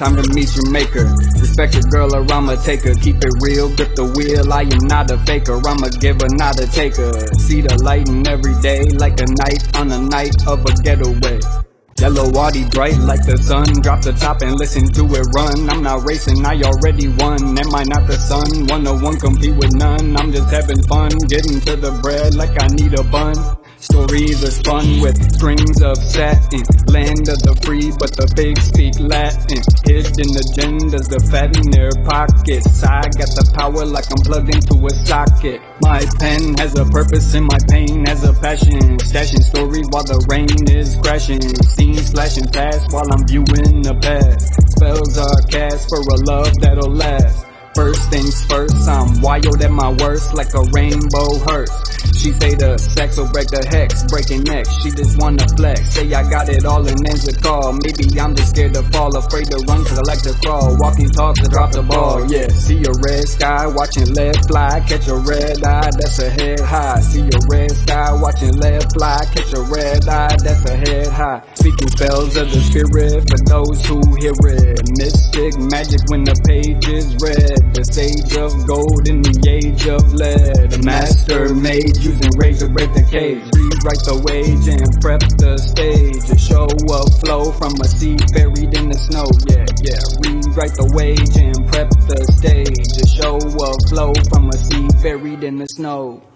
Time to meet your maker. Respect your girl or I'ma take her. Keep it real, grip the wheel, I am not a faker. I'm a giver, not a taker. See the light in every day, like a night on a night of a getaway. Yellow Audi bright like the sun. Drop the top and listen to it run. I'm not racing, I already won. Am I not the sun? 101 compete with none. I'm just having fun, getting to the bread like I need a bun. Stories are spun with strings of satin. Land of the free, but the big speak Latin. Hidden agendas, the fat in their pockets. I got the power like I'm plugged into a socket. My pen has a purpose and my pain has a passion. Stashing stories while the rain is crashing. Scenes flashing fast while I'm viewing the past. Spells are cast for a love that'll last. First things first, I'm wild at my worst like a rainbow hearse. She say the sex will break the hex, breaking necks, she just wanna flex. Say I got it all and ends a call. Maybe I'm just scared to fall, afraid to run cause I like to crawl. Walking talks to drop the ball, yeah. See a red sky, watching lead fly. Catch a red eye, that's a head high. See a red sky, watching lead fly. Catch a red eye, that's a head high. Speaking spells of the spirit for those who hear it. Mystic magic when the page is read. The sage of gold in the age of lead. The master made using rage to break the cage. Rewrite the wage and prep the stage. A show of flow from a sea buried in the snow. Yeah, yeah. Rewrite the wage and prep the stage. A show of flow from a sea buried in the snow.